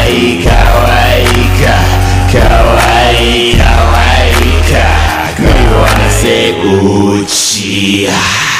We wanna say Uchi.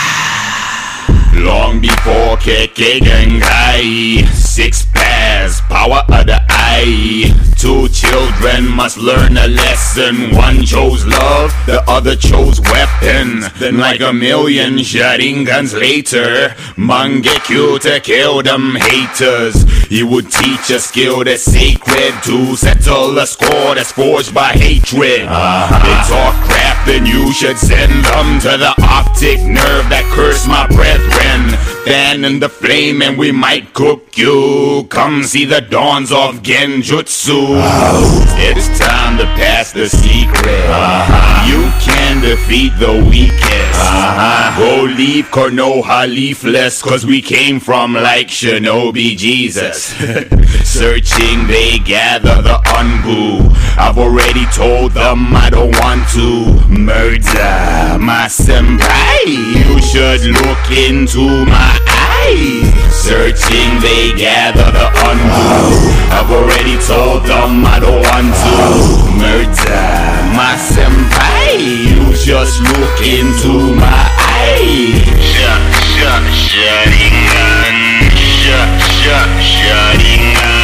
Long before Keke Gengai, 6 pairs, power of the eye. 2 children must learn a lesson. One chose love, the other chose weapons. Then like a million Sharingans later, Mangekyo to kill them haters. He would teach a skill that's sacred to settle a score that's forged by hatred. They talk crap, then you should send them to the optic nerve that cursed my brethren. Fan in the flame and we might cook you. Come see the dawns of Genjutsu. It's time to pass the secret. You can defeat the weakest. Go leave Konoha leafless, cause we came from like Shinobi Jesus. Searching they gather the Anbu. I've already told them I don't want to murder my senpai. You should look into my eyes. Searching they gather the Anbu. I've already told them I don't want to murder my senpai. You just look into my eyes. Sharingan. Sharingan.